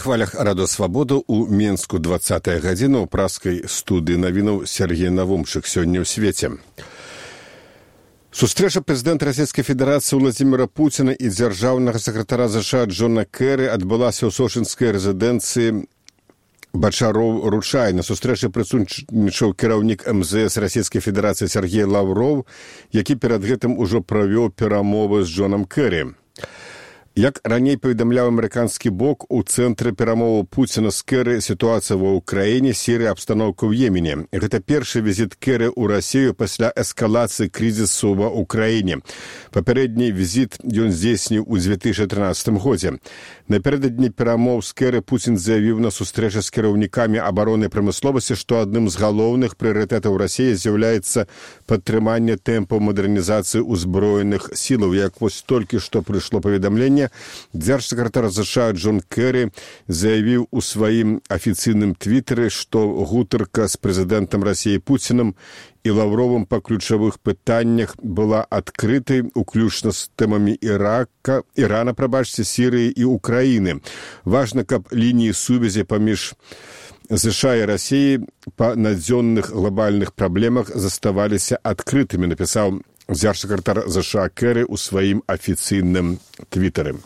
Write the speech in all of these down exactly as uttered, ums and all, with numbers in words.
хвалях Радо Свабоду у Менску двадцатая гадзіна ў праскай студыі навінаў Сергей Навумчык сёння ў свеце. Сустрэча прэзідэнта Расійскай Федэрацыі Владзіміра Пуціна і дзяржаўнага сакратара ЗША Джона Кэры адбылася ў сочынскай рэзідэнцыі Бачароў Ручай. На сустрэчы прысутнічаў кіраўнік эм зэ эс Расійскай Федэрацыі Сергей Лаўроў, які перад гэтым ужо правёў перамовы з Джонам Кэры. Як раней паведамляў амерыканскі бок, у цэнтры перамоваў Пуціна з Кэры сітуацыя ва ўкраіне, Сірыя, абстаноўка ў Йемене. Гэта першы візіт Кэры ў Расію пасля эскалацыі крызісу ва ўкраіне. Папярэдні візіт ён здзейсніў у дзве тысячы трынаццатым годзе. Напярэдадні перамоў з Кэры Пуцін заявіў на сустрэчы з кіраўнікамі абароны прамысловасці, што адным з галоўных прыярытэтаў Расіі з'яўляецца падтрыманне тэмпаў мадэрнізацыі ўзброеных сілаў. Як вось толькі што прыйшло паведамленне, дзяржсакратар ЗША Джон Кэры заявіў у сваім афіцыйным твітары, што гутарка з прэзідэнтам Расіі Пуцінам і Лаўровым па ключавых пытаннях была адкрытай, уключна з тэмамі Ірака, Ірана, прабачце, Сірыі і Украіны. Важна, каб лініі сувязі паміж ЗША і Расіі па надзённых глобальных праблемах заставаліся адкрытымі, напісаў дзяржсакратар ЗША Кэры ў сваім афіцыйным твітары.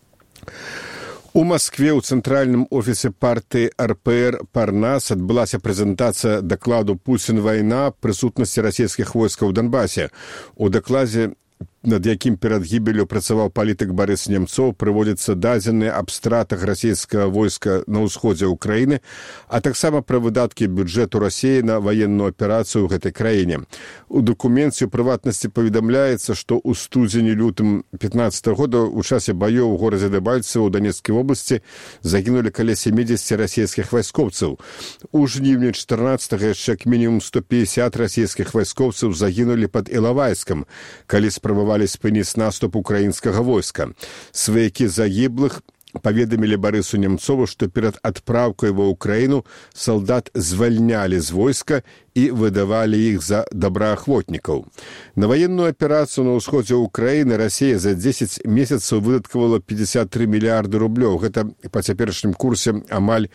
У Маскве ў цэнтральным офісе партыі эр пэ эр «Парнас» адбылася прэзентацыя дакладу «Пуцін. Вайна» прысутнасці расійскіх войскаў у Донбасе. У дакладзе, над якім перад гібеллю працаваў палітык Барыс Немцоў, прыводзяцца дадзеныя аб стратах расійскага войска на ўсходзе ўкраіны, а таксама пра выдаткі бюджэту Расіі на ваенную аперацыю ў гэтай краіне. У дакуменце, у прыватнасці, паведамляецца, што ў студзені-лютым пятнаццатага года ў часе баёў у горадзе Дэбальцево ў Донецкай вобласці загінулі каля сямідзесяці расійскіх вайскоўцаў. У жніўні чатырнаццатага яшчэ як мінімум сто пятьдесят расійскіх вайскоўцаў загінулі пад Ілавайскам, калі спрабавалі спыніць наступ украінскага войска. Сваякі загіблых паведамілі Барысу Немцову, што перад адпраўкай ва ўкраіну салдат звальнялі з войска і выдавалі іх за добраахвотнікаў. На ваенную аперацыю на ўсходзе ўкраіны Расія за дзесяць месяцаў выдаткавала пятьдесят три мільярды рублёў. Гэта па цяперашнім курсе амаль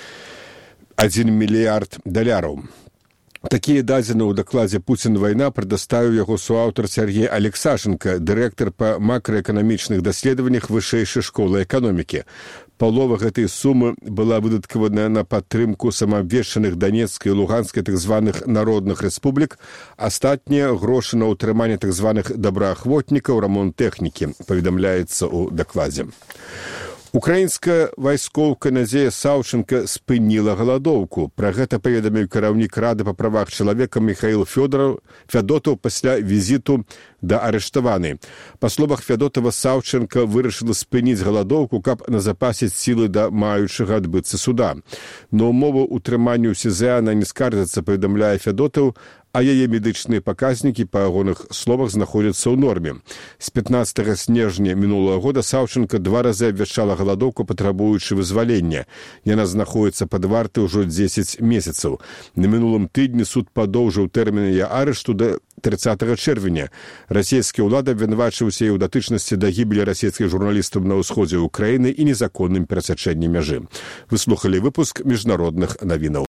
адзін мільярд даляраў. Такія дадзеныя ў дакладзе «Пуцін. Вайна» прадставіў яго суаўтар Сергей Алексашенко, дырэктар па макраэканамічных даследаваннях Вышэйшай школы эканомікі. Палова гэтай сумы была выдаткавана на падтрымку самаабвешчаных Донецкай і Луганскай так званых народных рэспублік, астатнія грошы на ўтрыманне так званых добраахвотнікаў, рамонт тэхнікі, паведамляецца ў дакладзе. Украінская вайскоўка Надзея Саўченка спыніла галадоўку. Пра гэта паведаміў кіраўнік Рады па правах чалавека Міхаіл Фёдотаў пасля візіту да арыштаванай. Па словах Фёдотава, Саўченка вырашыла спыніць галадоўку, каб назапасіць сілы да маючага адбыцца суда. На ўмову ўтрымання ў СІЗЭ яна не скардзіцца, паведамляе Фёдотаў, а яе медычныя паказнікі, па ягоных словах, знаходзяцца ў норме. З пятнаццатага снежня мінулага года Саўченка два разы абвяшчала галадоўку, патрабуючы вызвалення. Яна знаходзіцца пад вартай ужо дзесяць месяцаў. На мінулым тыдні суд падоўжыў тэрмін яе арышту да трыццатага чэрвеня. Расійскія ўлады абвінавачваюць яе ў датычнасці да гібелі расійскіх журналістаў на ўсходзе ўкраіны і незаконным перасячэнні мяжы. Вы слухалі выпуск міжнародных навінаў.